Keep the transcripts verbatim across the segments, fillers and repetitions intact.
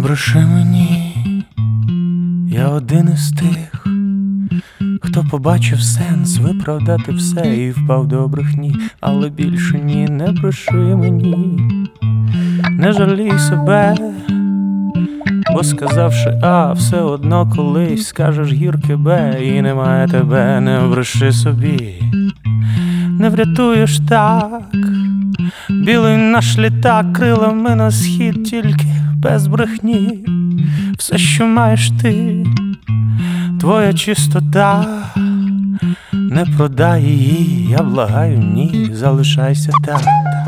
бреши мені, я один із тих, хто побачив сенс виправдати все і впав до брехні. Але більше ні, не бреши мені, не жалій себе, бо сказавши А, все одно колись скажеш гірке Б, і немає тебе. Не бреши собі, не врятуєш так білий наш літак крилами на схід, тільки без брехні. Все, що маєш ти, твоя чистота, не продай її, я благаю, ні, залишайся так.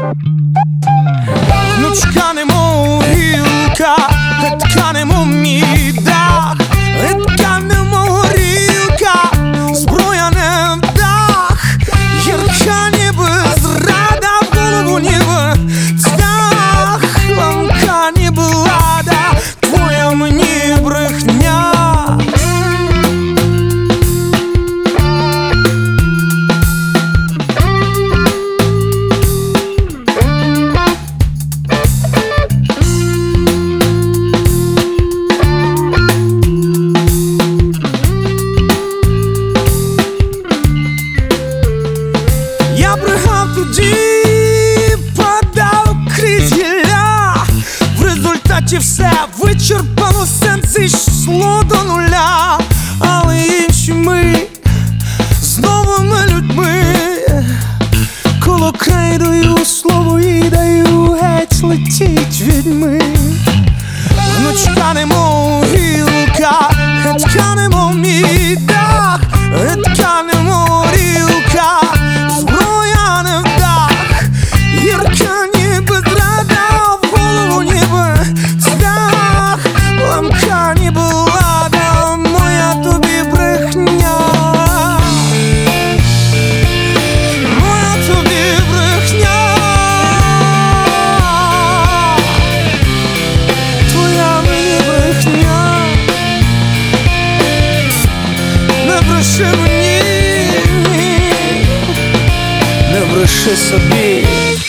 Внучка немов гілка, гидка немов мій дах, гидка немов горілка, зброя не в дах, гірка ніби зрада, в голову ніби цвях, ламка ніби лада, твоя мені брехня. Я брехав тоді, падав крізь гілля, в результаті все вичерпало сенс і йшло до нуля. Але інші ми з новими людьми, коло крейдою слово їй даю, геть летіть відьми. Внучка немов гілка, гидка немов мій дах, гидка немов горілка, зброя не в дах, гірка ніби зрада, в голову ніби цвях, ламка ніби лада, моя тобі брехня. Моя тобі брехня. Твоя мені брехня. Не бреши мені, не бреши собі.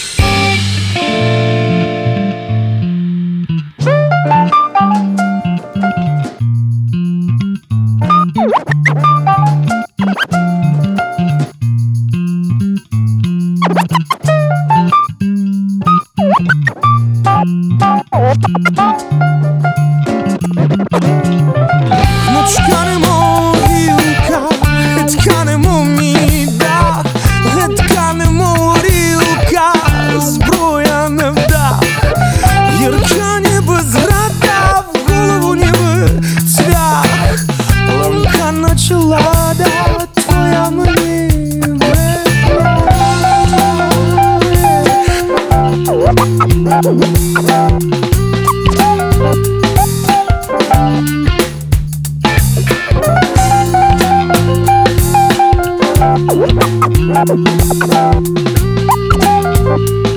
Внучка немов гілка, гидка немов мій дах, гидка немов горілка, зброя не в дах, гірка ніби зрада, в голову ніби цвях, ламка наче лада, твоя мені брехня. We'll be right back.